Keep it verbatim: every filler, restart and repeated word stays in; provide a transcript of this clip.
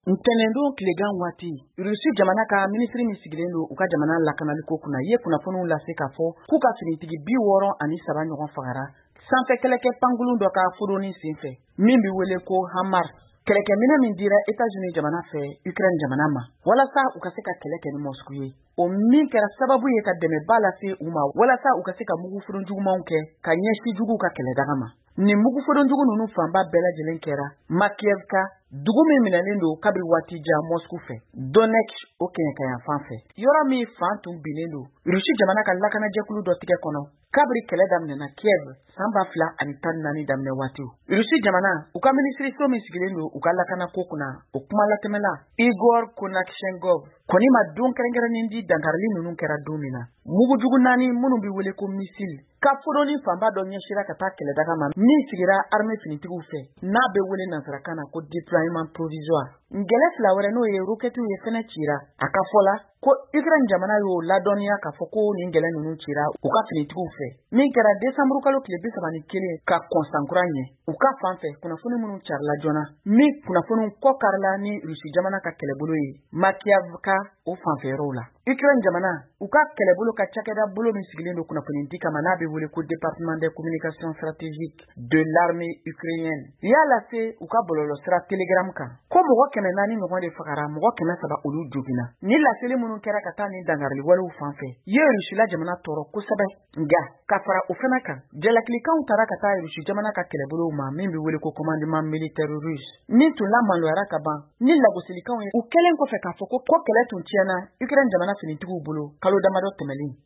Ntɛnɛndon tilegan waati Rusi jamana ka minisiri min sigilen don u ka jamana lakanaliko kunna ye kunnafoniw lase k'a fɔ k'u ka finitigi bi wɔɔrɔ ani saba ɲɔgɔn fagara sanfɛ kɛlɛkɛ pankulu dɔ ka foronin senfɛ min bɛ wele ko Hamar. Kɛlɛkɛminɛ min dira États-Unis jamana fɛ Ukraine jamana ma walasa u ka se ka kɛlɛ kɛ ni Moscou ye. O min kɛra sababu ye ka dɛmɛba lase u ma walasa u ka se ka mugufuron jugumanw kɛ ka ɲɛsin juguw ka kɛlɛdaga ma. Nin mugufuron jugu ninnu fanba bɛɛ lajɛlen kɛra Makiivka, dugu min minɛlen don kabiri waati jan Moscou fɛ, Donetsk o kɛɲɛkɛyan fan fɛ. Yɔrɔ min fan tun binnen don Rusi jamana ka lakanajɛkulu dɔ tigɛ kɔnɔ kabiri kɛlɛ daminɛna Kiev san ba fila ani tan naani daminɛ waatiw. Rusi jamana u ka minisiriso min sigilen don u ka lakanako kunna o kuma latɛmɛla Igor Konashenkov kɔni ma don kɛrɛnkɛrɛnnen di dankarili ninnu kɛra don min na. Mugu jugu naani minnu bɛ wele ko missile ka foronin fanba dɔ ɲɛsira ka taa kɛlɛdaga ma min sigira armée finitigiw fɛ n'a bɛ wele nansarakan na ko déploiement provisoire. Ngɛlɛ fila wɛrɛ n'o ye rokɛtiw ye fɛnɛ cira a ka fɔ la ko Ukraine jamana y'o ladɔnniya k'a fɔ ko nin ngɛlɛ ninnu cira u ka finitigiw fɛ min kɛra décembre kalo tile bi saba ni kelen ka kɔn sankura ɲɛ u ka fan fɛ kunnafoni minnu carila joona min kunnafoniw kɔ karila ni Rusi jamana ka kɛlɛbolo ye Makiivka o fanfɛ yɔrɔw la. Ukraine jamana u ka kɛlɛbolo ka cakɛda bolo min sigilen don kunnafoni di kama n'a bɛ wele ko département des communications stratégiques de l'armée ukrainienne y'a lase u ka bɔlɔlɔsira telegram kan ko mɔgɔ kɛmɛ naani ɲɔgɔn de fagara mɔgɔ kɛmɛ saba olu jogina. Ni laseli minnu kɛra ka taa ni dangarili walew fan fɛ ye Rusila jamana tɔɔrɔ kosɛbɛ nga ka fara o fana kan jalakilikanw taara ka taa Rusi jamana ka kɛlɛbolow ma min bɛ wele ko commandement militaire russe min tun lamaloyara ka ban ni lagosilikanw ye u kɛlen kɔfɛ k'a fɔ ko ko kɛlɛ tun tiɲɛna Ukraine jamana finitigiw bolo kalo damadɔ tɛmɛlen.